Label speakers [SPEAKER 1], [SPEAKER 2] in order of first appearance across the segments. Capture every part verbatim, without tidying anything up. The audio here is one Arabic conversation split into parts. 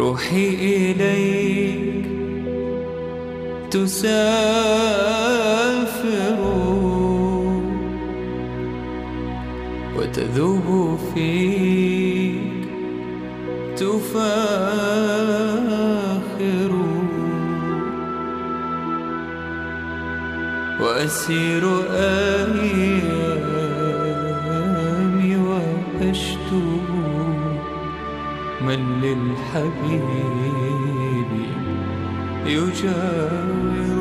[SPEAKER 1] روحي إليك تسافر وتذوب فيك تفاخر، وأسير أيامي وأشتو من للحبيب يجاور.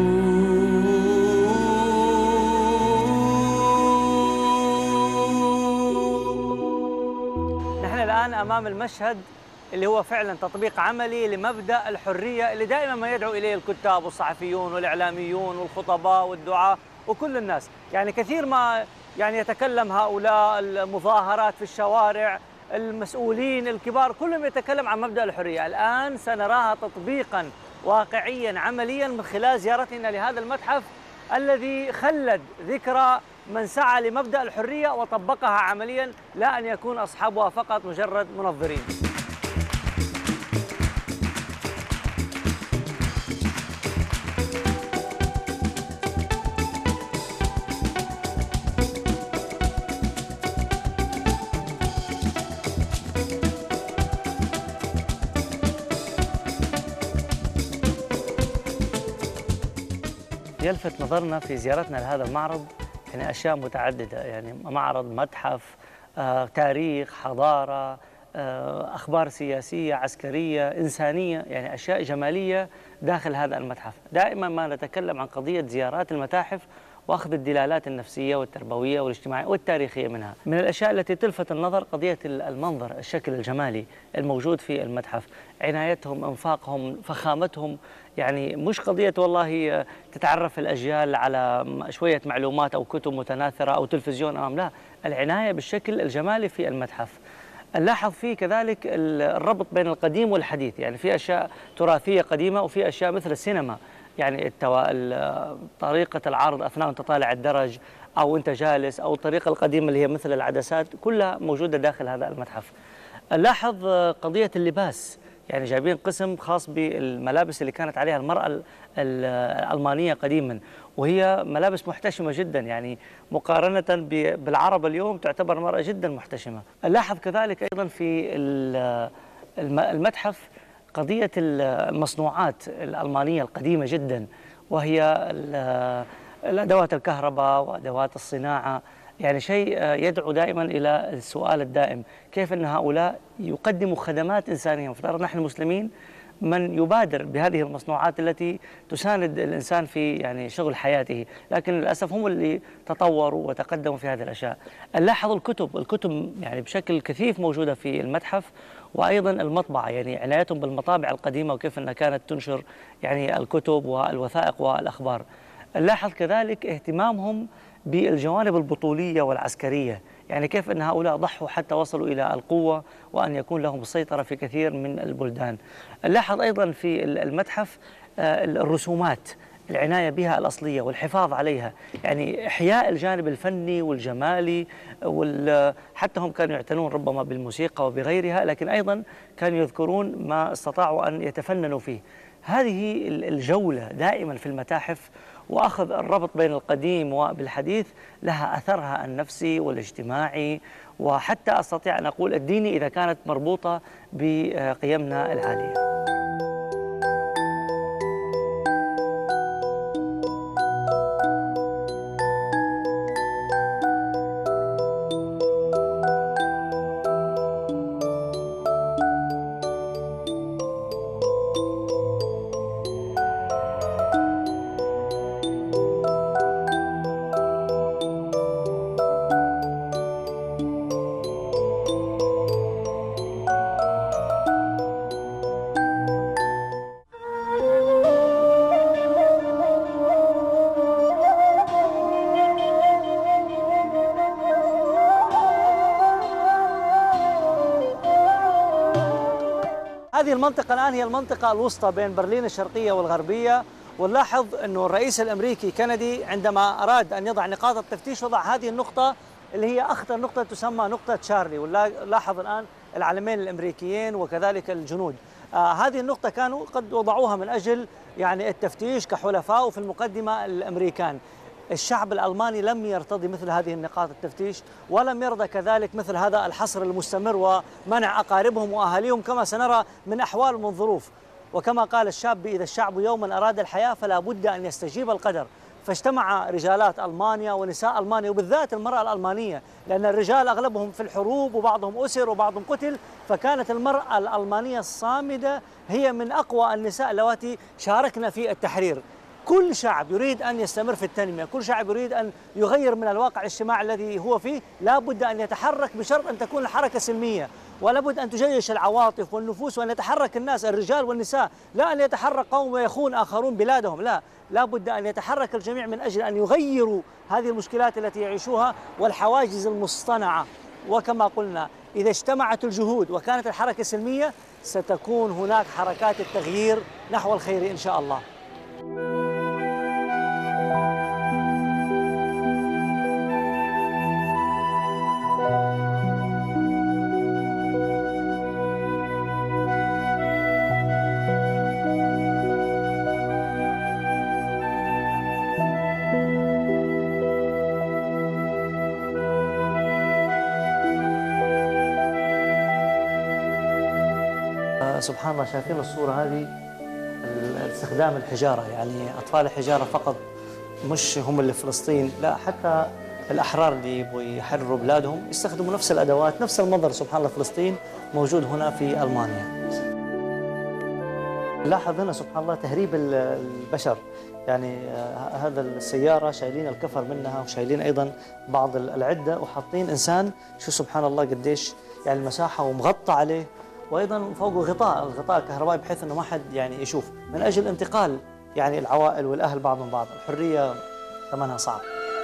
[SPEAKER 2] نحن الآن أمام المشهد اللي هو فعلا تطبيق عملي لمبدأ الحرية اللي دائما ما يدعو إليه الكتاب والصحفيون والإعلاميون والخطباء والدعاة وكل الناس. يعني كثير ما يعني يتكلم هؤلاء المظاهرات في الشوارع، المسؤولين الكبار، كلهم يتكلم عن مبدأ الحرية. الآن سنراها تطبيقا واقعيا عمليا من خلال زيارتنا لهذا المتحف الذي خلد ذكرى من سعى لمبدأ الحرية وطبقها عمليا، لا أن يكون أصحابها فقط مجرد منظرين. يلفت نظرنا في زيارتنا لهذا المعرض يعني أشياء متعددة، يعني معرض، متحف، آه، تاريخ، حضارة، آه، أخبار سياسية، عسكرية، إنسانية، يعني أشياء جمالية داخل هذا المتحف. دائما ما نتكلم عن قضية زيارات المتاحف وأخذ الدلالات النفسية والتربوية والاجتماعية والتاريخية منها. من الأشياء التي تلفت النظر قضية المنظر، الشكل الجمالي الموجود في المتحف، عنايتهم، انفاقهم، فخامتهم. يعني مش قضية والله تتعرف الأجيال على شوية معلومات أو كتب متناثرة أو تلفزيون أمام، لا، العناية بالشكل الجمالي في المتحف. نلاحظ فيه كذلك الربط بين القديم والحديث، يعني في أشياء تراثية قديمة وفي أشياء مثل السينما، يعني التو... طريقة العرض أثناء أنت طالع الدرج أو أنت جالس، أو الطريقة القديمة اللي هي مثل العدسات، كلها موجودة داخل هذا المتحف. نلاحظ قضية اللباس، يعني جايبين قسم خاص بالملابس اللي كانت عليها المرأة الألمانية قديما، وهي ملابس محتشمة جدا، يعني مقارنة بالعرب اليوم تعتبر المرأة جدا محتشمة. نلاحظ كذلك أيضا في المتحف قضية المصنوعات الألمانية القديمة جدا، وهي الأدوات الكهرباء وأدوات الصناعة. يعني شيء يدعو دائما إلى السؤال الدائم، كيف أن هؤلاء يقدموا خدمات إنسانية؟ مفترض نحن المسلمين من يبادر بهذه المصنوعات التي تساند الإنسان في يعني شغل حياته، لكن للأسف هم اللي تطوروا وتقدموا في هذه الأشياء. نلاحظ الكتب، الكتب يعني بشكل كثيف موجودة في المتحف، وأيضا المطبعة، يعني عنايتهم بالمطابع القديمة وكيف أنها كانت تنشر يعني الكتب والوثائق والأخبار. نلاحظ كذلك اهتمامهم بالجوانب البطولية والعسكرية، يعني كيف أن هؤلاء ضحوا حتى وصلوا إلى القوة وأن يكون لهم السيطرة في كثير من البلدان. نلاحظ أيضا في المتحف الرسومات، العناية بها الأصلية والحفاظ عليها، يعني إحياء الجانب الفني والجمالي، حتى هم كانوا يعتنون ربما بالموسيقى وبغيرها، لكن أيضا كانوا يذكرون ما استطاعوا أن يتفننوا فيه. هذه الجولة دائما في المتاحف وأخذ الربط بين القديم وبالحديث لها أثرها النفسي والاجتماعي، وحتى أستطيع أن أقول الديني إذا كانت مربوطة بقيمنا العالية. هذه المنطقة الآن هي المنطقة الوسطى بين برلين الشرقية والغربية، ونلاحظ أنه الرئيس الأمريكي كندي عندما أراد أن يضع نقاط التفتيش وضع هذه النقطة اللي هي أخطر نقطة تسمى نقطة تشارلي، ونلاحظ الآن العلمين الأمريكيين وكذلك الجنود.
[SPEAKER 3] آه هذه النقطة كانوا قد وضعوها من أجل يعني التفتيش كحلفاء، وفي المقدمة الأمريكان. الشعب الألماني لم يرتضي مثل هذه النقاط التفتيش، ولم يرضى كذلك مثل هذا الحصر المستمر ومنع أقاربهم وأهاليهم كما سنرى من أحوال ومن ظروف. وكما قال الشاب: إذا الشعب يوما أراد الحياة فلا بد أن يستجيب القدر. فاجتمع رجالات ألمانيا ونساء ألمانيا، وبالذات المرأة الألمانية، لأن الرجال أغلبهم في الحروب وبعضهم أسر وبعضهم قتل، فكانت المرأة الألمانية الصامدة هي من أقوى النساء اللواتي شاركنا في التحرير. كل شعب يريد أن يستمر في التنمية، كل شعب يريد أن يغير من الواقع الاجتماعي الذي هو فيه، لا بد أن يتحرك بشرط أن تكون الحركة سلمية، ولا بد أن تجيش العواطف والنفوس، وأن يتحرك الناس الرجال والنساء، لا أن يتحرك قوم ويخون آخرون بلادهم، لا، لا بد أن يتحرك الجميع من أجل أن يغيروا هذه المشكلات التي يعيشوها والحواجز المصطنعة. وكما قلنا، إذا اجتمعت الجهود وكانت الحركة سلمية ستكون هناك حركات التغيير نحو الخير إن شاء الله. سبحان الله، شايفين الصورة هذه، استخدام الحجارة، يعني أطفال الحجارة فقط، مش هم اللي في فلسطين، لا، حتى الأحرار اللي يبغوا يحرروا بلادهم يستخدموا نفس الأدوات، نفس المنظر. سبحان الله، فلسطين موجود هنا في ألمانيا. لاحظ هنا سبحان الله تهريب البشر، يعني هذا السيارة شايلين الكفر منها وشايلين أيضا بعض العدة وحاطين إنسان، شو سبحان الله قديش يعني المساحة، ومغطى عليه، وايضا فوقه غطاء الغطاء الكهربائي بحيث انه ما حد يعني يشوف، من اجل انتقال يعني العوائل والاهل بعضهم بعض. الحريه ثمنها صعب.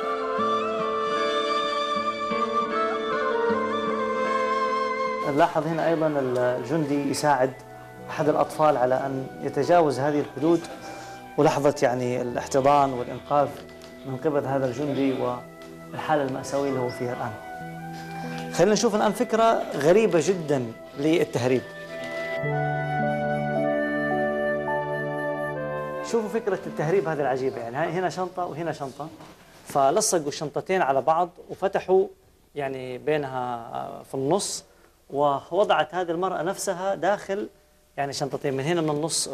[SPEAKER 3] نلاحظ هنا ايضا الجندي يساعد احد الاطفال على ان يتجاوز هذه الحدود، ولحظه يعني الاحتضان والانقاذ من قبل هذا الجندي والحاله الماساويه اللي هو فيها الان. خلينا نشوف الآن فكرة غريبة جدا للتهريب. شوفوا فكرة التهريب هذه العجيبة، يعني هنا شنطة وهنا شنطة، فلصقوا الشنطتين على بعض وفتحوا يعني بينها في النص، ووضعت هذه المرأة نفسها داخل يعني شنطتين من هنا من النص،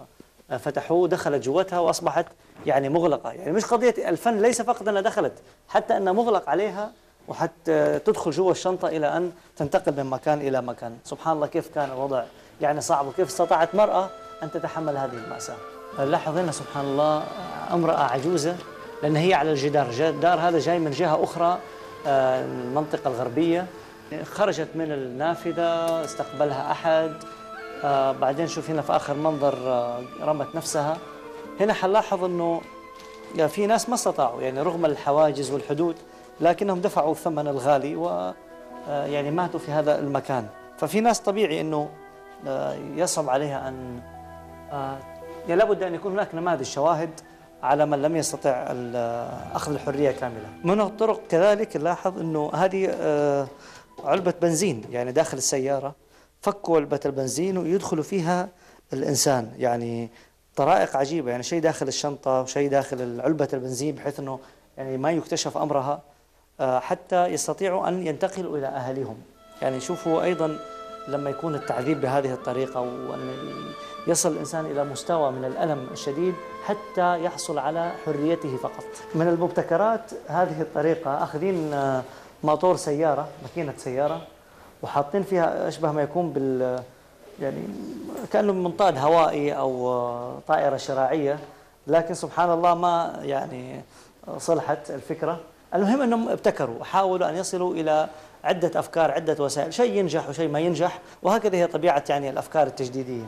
[SPEAKER 3] فتحوه دخلت جوتها وأصبحت يعني مغلقة. يعني مش قضية الفن، ليس فقط أنها دخلت، حتى أنها مغلق عليها وحتى تدخل جوا الشنطة إلى أن تنتقل من مكان إلى مكان. سبحان الله كيف كان الوضع يعني صعب، وكيف استطاعت مرأة أن تتحمل هذه المأساة. لاحظ هنا سبحان الله امرأة عجوزة، لأن هي على الجدار، الجدار هذا جاي من جهة أخرى، المنطقة الغربية. خرجت من النافذة، استقبلها أحد، بعدين شوف هنا في آخر منظر رمت نفسها. هنا حنلاحظ أنه في ناس ما استطاعوا، يعني رغم الحواجز والحدود، لكنهم دفعوا الثمن الغالي و يعني ماتوا في هذا المكان. ففي ناس طبيعي أنه يصعب عليها أن يعني لابد أن يكون هناك نماذج شواهد على من لم يستطع أخذ الحرية كاملة. من الطرق كذلك نلاحظ أنه هذه علبة بنزين يعني داخل السيارة، فكوا علبة البنزين ويدخلوا فيها الإنسان، يعني طرائق عجيبة، يعني شيء داخل الشنطة وشيء داخل علبة البنزين بحيث أنه يعني ما يكتشف أمرها حتى يستطيعوا أن ينتقلوا إلى أهاليهم. يعني شوفوا أيضا لما يكون التعذيب بهذه الطريقة، وأن يصل الإنسان إلى مستوى من الألم الشديد حتى يحصل على حريته فقط. من المبتكرات هذه الطريقة، أخذين موتور سيارة، ماكينة سيارة، وحاطين فيها أشبه ما يكون بال يعني كأنه منطاد هوائي أو طائرة شراعية، لكن سبحان الله ما يعني صلحت الفكرة. المهم أنهم ابتكروا وحاولوا أن يصلوا إلى عدة أفكار، عدة وسائل، شيء ينجح وشيء ما ينجح، وهكذا هي طبيعة يعني الأفكار التجديدية.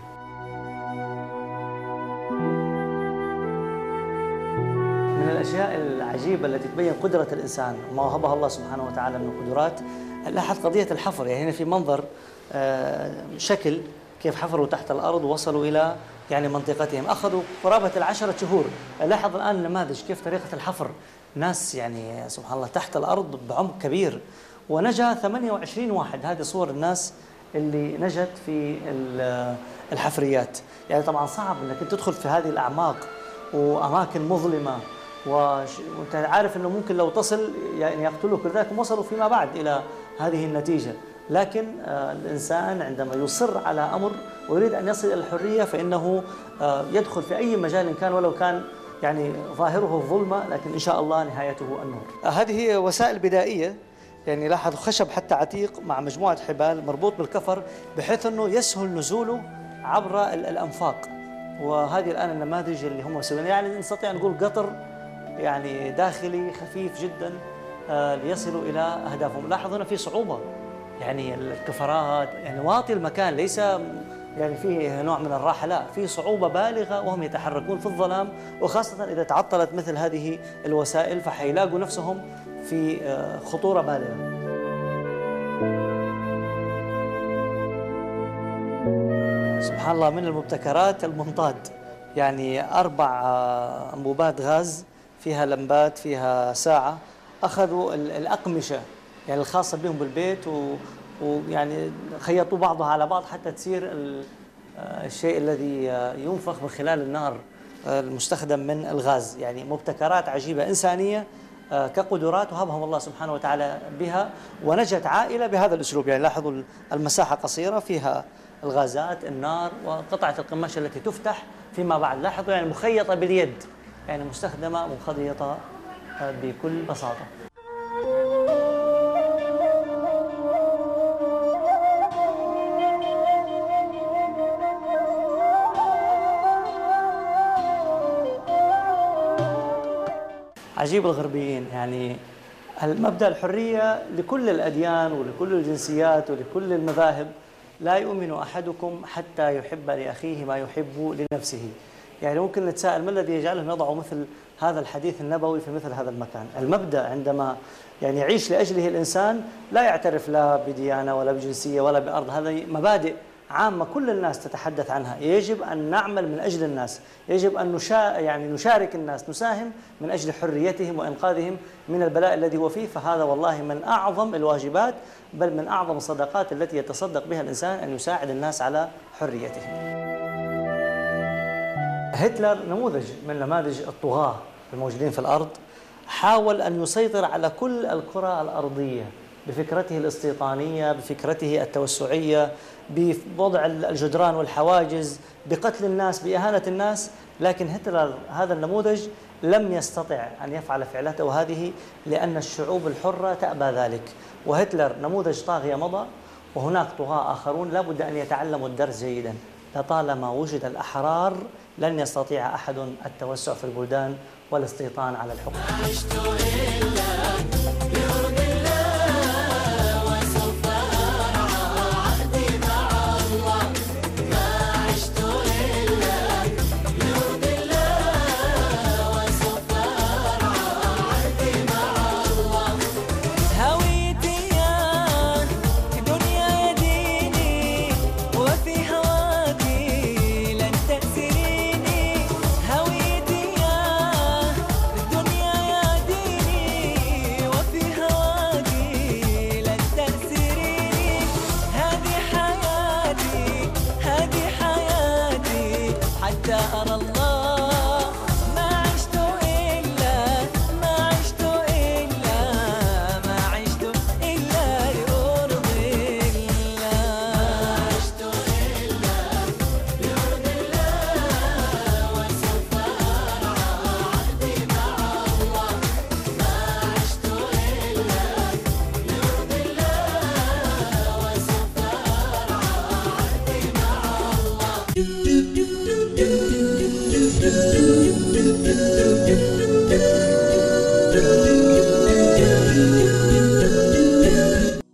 [SPEAKER 3] من الأشياء العجيبة التي تبين قدرة الإنسان وما وهبها الله سبحانه وتعالى من قدرات، لاحظ قضية الحفر. يعني هنا في منظر شكل كيف حفروا تحت الأرض ووصلوا إلى يعني منطقتهم، أخذوا قرابة العشرة شهور. لاحظ الآن نماذج كيف طريقة الحفر، ناس يعني سبحان الله تحت الأرض بعمق كبير، ونجا ثمانية وعشرين واحد. هذه صور الناس اللي نجت في الحفريات. يعني طبعا صعب انك تدخل في هذه الاعماق واماكن مظلمه، وانت عارف انه ممكن لو تصل يعني يقتلوك، لذلك وصلوا فيما بعد الى هذه النتيجه. لكن الانسان عندما يصر على امر ويريد ان يصل الى الحريه فانه يدخل في اي مجال كان، ولو كان يعني ظاهره الظلمه، لكن ان شاء الله نهايته النور. هذه هي وسائل بدائيه، يعني لاحظ خشب حتى عتيق مع مجموعه حبال مربوط بالكفر بحيث انه يسهل نزوله عبر الانفاق. وهذه الان النماذج اللي هم مسوينها، يعني نستطيع نقول قطر يعني داخلي خفيف جدا ليصلوا الى اهدافهم. لاحظ هنا في صعوبه، يعني الكفرات يعني واطي المكان، ليس يعني فيه نوع من الراحه، لا، في صعوبه بالغه وهم يتحركون في الظلام، وخاصه اذا تعطلت مثل هذه الوسائل فحيلاقوا نفسهم في خطوره بالغه. سبحان الله، من المبتكرات المنطاد، يعني أربع أنبوبات غاز فيها لمبات فيها ساعة، أخذوا الأقمشة يعني الخاصة بهم بالبيت ويعني خيطوا بعضها على بعض حتى تصير الشيء الذي ينفخ من خلال النار المستخدم من الغاز. يعني مبتكرات عجيبة إنسانية كقدرات وهبهم الله سبحانه وتعالى بها، ونجت عائلة بهذا الأسلوب. يعني لاحظوا المساحة قصيرة، فيها الغازات، النار، وقطعة القماشة التي تفتح فيما بعد. لاحظوا يعني مخيطة باليد، يعني مستخدمة مخيطة بكل بساطة. عجيب الغربيين، يعني المبدأ الحرية لكل الأديان ولكل الجنسيات ولكل المذاهب. لا يؤمن أحدكم حتى يحب لأخيه ما يحب لنفسه. يعني ممكن نتساءل ما الذي يجعلهم يضعوا مثل هذا الحديث النبوي في مثل هذا المكان؟ المبدأ عندما يعني يعيش لأجله الإنسان لا يعترف لا بديانة ولا بجنسية ولا بأرض، هذه مبادئ عامة كل الناس تتحدث عنها. يجب أن نعمل من أجل الناس، يجب أن نشا يعني نشارك الناس، نساهم من أجل حريتهم وإنقاذهم من البلاء الذي هو فيه. فهذا والله من أعظم الواجبات، بل من أعظم الصدقات التي يتصدق بها الإنسان، أن يساعد الناس على حريتهم. هتلر نموذج من نماذج الطغاة الموجودين في الأرض، حاول أن يسيطر على كل الكرة الأرضية بفكرته الاستيطانية، بفكرته التوسعية، بوضع الجدران والحواجز، بقتل الناس، بإهانة الناس. لكن هتلر هذا النموذج لم يستطع أن يفعل فعلته هذه، لأن الشعوب الحرة تأبى ذلك. وهتلر نموذج طاغية مضى، وهناك طغاة آخرون لا بد أن يتعلموا الدرس جيدا. لطالما وجد الأحرار لن يستطيع أحد التوسع في البلدان والاستيطان على الحكم.